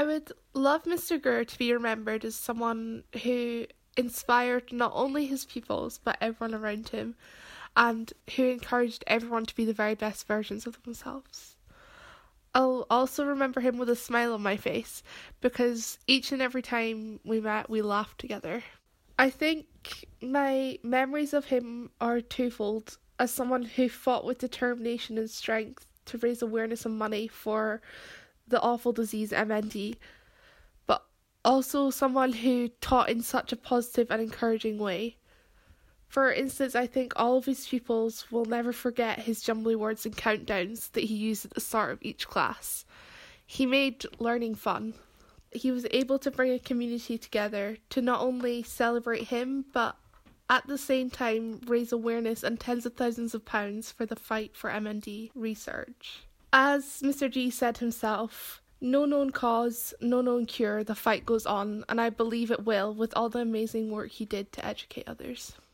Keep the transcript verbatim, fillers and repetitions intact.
would love Mister Greer to be remembered as someone who inspired not only his pupils but everyone around him, and who encouraged everyone to be the very best versions of themselves. I'll also remember him with a smile on my face, because each and every time we met, we laughed together. I think my memories of him are twofold: as someone who fought with determination and strength to raise awareness and money for the awful disease M N D, but also someone who taught in such a positive and encouraging way. For instance, I think all of his pupils will never forget his jumbly words and countdowns that he used at the start of each class. He made learning fun. He was able to bring a community together to not only celebrate him, but at the same time raise awareness and tens of thousands of pounds for the fight for M N D research. As Mister G said himself, no known cause, no known cure, the fight goes on, and I believe it will with all the amazing work he did to educate others.